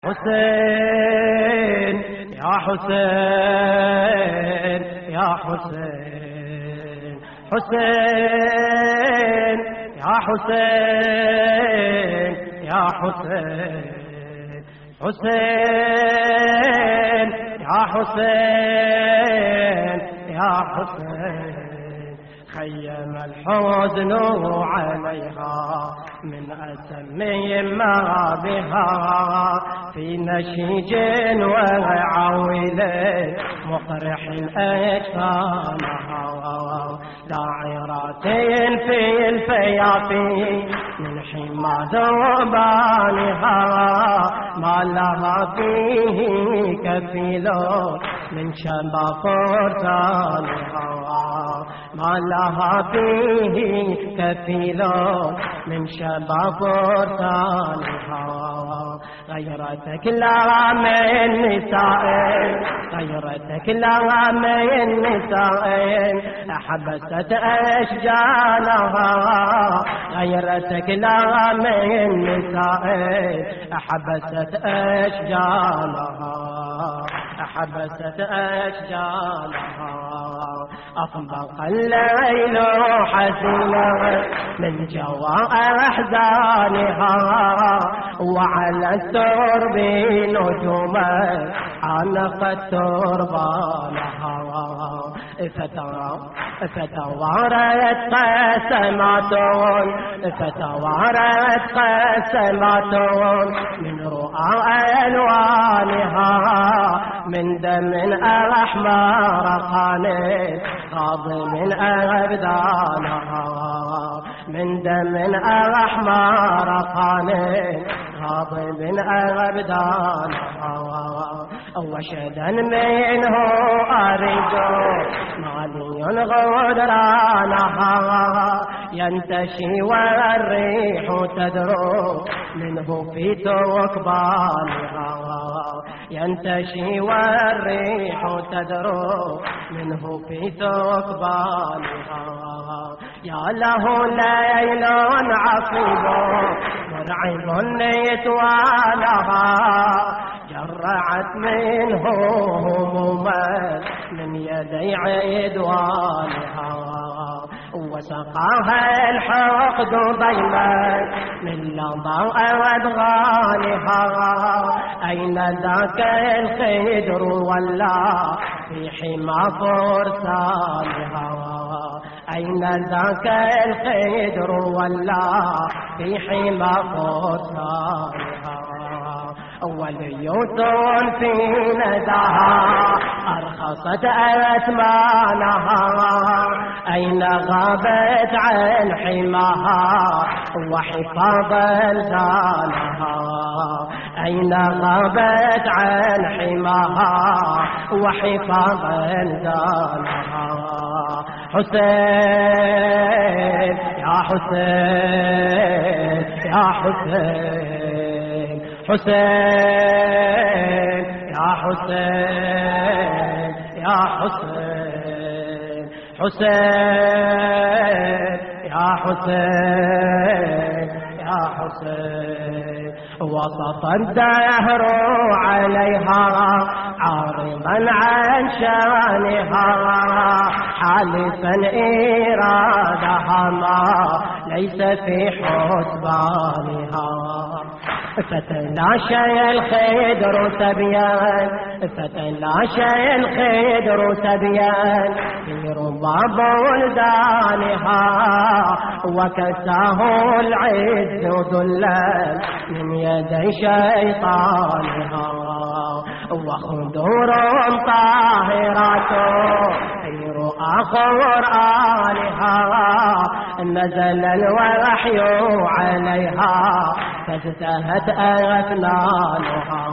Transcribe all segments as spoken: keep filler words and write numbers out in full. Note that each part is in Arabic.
حسين يا حسين يا حسين حسين يا حسين يا حسين حسين يا حسين يا حسين خيم الحزن عليها من أسمي ما بها في نشيج وعويل مقرح أجفانها داعرات في الفيافي من حمى ذربانها ما لها فيه كفيل من شبا فرسانها ما لها فيه كفيل من شباب فرسانها غيرتك لا من نساء غيرتك لا من نساء حبست أشجانها غيرتك لا من نساء حبست أشجانها حبست أشجانها أطبق الليل حزينا من جواء أحزانها وعلى الترب نجوما عانقت تربانها فتوارت قسمات فتوارت قسمات من رؤى ألوانها من دم أحمر خالد غاضب أبدانها من دم أحمر خالد غاضب أبدانها وشدا منه أرجو مالي غدرانها ينتشي والريح تدرو منه في تكبانها ينتشي والريح تدرو منه في ثقبانها يا له ليل عصيب مرعب يتوالها جرعت منه هموما من يدي عدوانها وسقاها الحقد ضيما من لظى أدغالها أين ذاك الخدر ولا في حمى فرسانها أين ذاك الخدر ولا في حمى فرسانها وليوت في نداها أرخصت أثمانها أين غابت عن حماها وحفاظ لسانها أين غابت عن حماها وحفاظ لسانها حسين يا حسين يا حسين حسين يا حسين يا حسين حسين يا حسين يا حسين وصف الدهر عليها عارضا عن شانها حالفا إرادها ما ليس في حسبانها فتلاشى الخدر تبيان فتلاشى الخدر تبيان في رباب ولدانها وكساه العز ذلا من يدي شيطانها وخدور طاهرات في رؤى قرآنها نزل الوحي عليها فازدهت أثنانها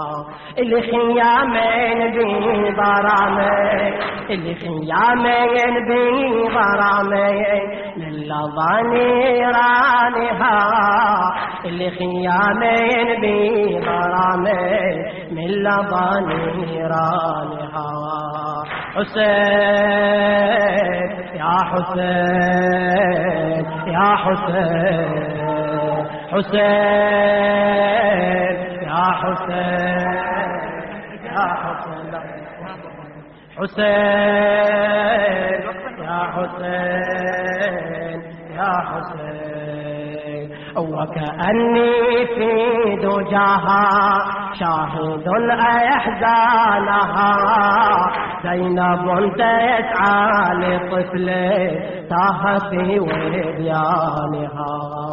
الخيامين ببرامي الخيامين ببرامي من لظى نيرانها الخيامين ببرامي من لظى نيرانها حسين يا حسين يا حسين حسين يا يا حسين يا حسين حسين يا حسين يا حسين وكأني في دجاها شاهد أحزانها زينب تسعى لطفله طه في وديانها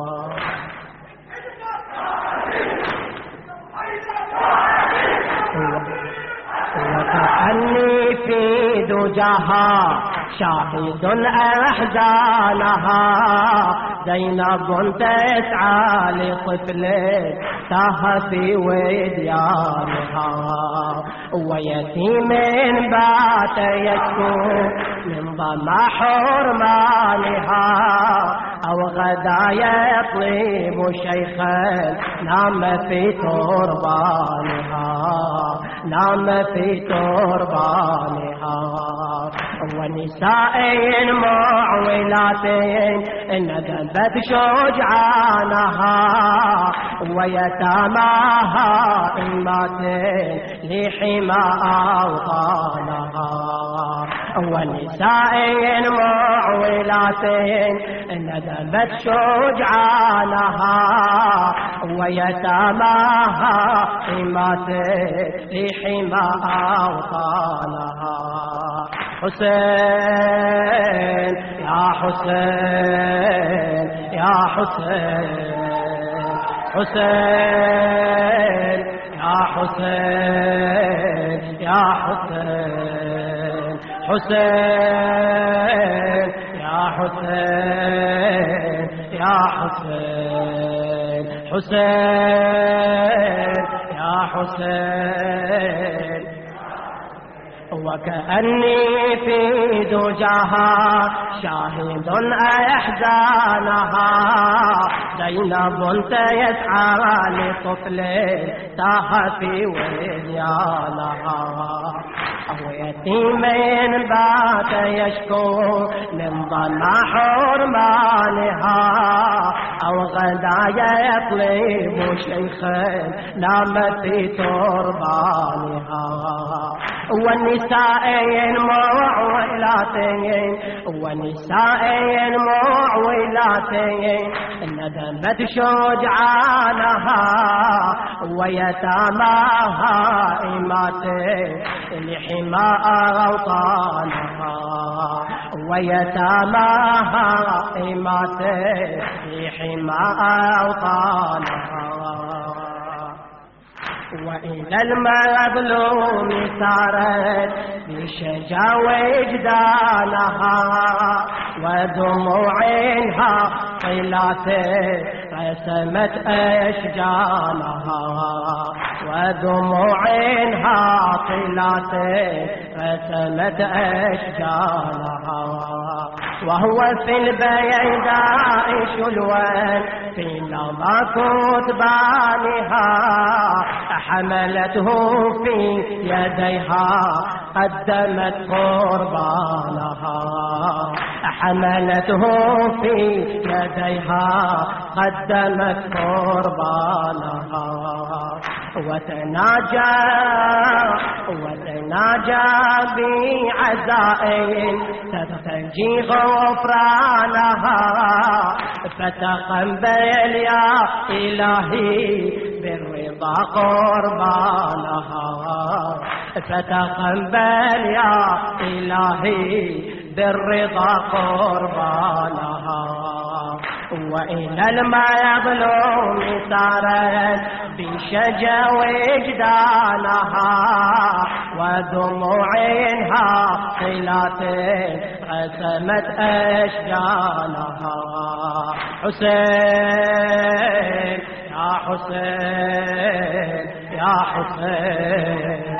وكأني في دجاها شاهد أحزانها زينب تسعى لطفله طه في وديانها ويتيم بات يشكو من ضمى حرمانها أو غدا يطلب شيخا نام في تربانها نام في تربانها ونساء معولات ندبت شجعانها ويتاماها إمات لحما أوطانها ونساء معولات ندبت شجعانها ويتاماها إمات لحما أوطانها حسين يا حسين يا حسين حسين يا حسين يا حسين حسين يا حسين يا حسين حسين يا حسين وكأني في دجاها شاهد أحزانها زينب تسعى لطفله طه في وديانها ويتيمين بات يشكو من ضمى حرمانها أو غدا يطلب شيخا نام في تربانها والنساء معولات والنساء معولات ندمت شجعانها ويتاماها إمات لحما أوطانها ويتاماها إمات لحما أوطانها وإلى المظلوم سارت بشجا وجدانها ودموعها طلات رسمت أشجانها ودموعها طلات رسمت أشجانها وهو في البيداء شلوان في لظى كتبانها حملته في يديها قدمت قربانها حملته في يديها قدمت قربانها وتناجى وتناجى بعزائم تستنجي غفرانها فتقبل يا إلهي بالرضا قربانها فتقبل يا إلهي بالرضا قربانها وإلى المظلوم سارت بشجا وجدانها ودموعها طلات رسمت أشجانها حسين يا حسين يا حسين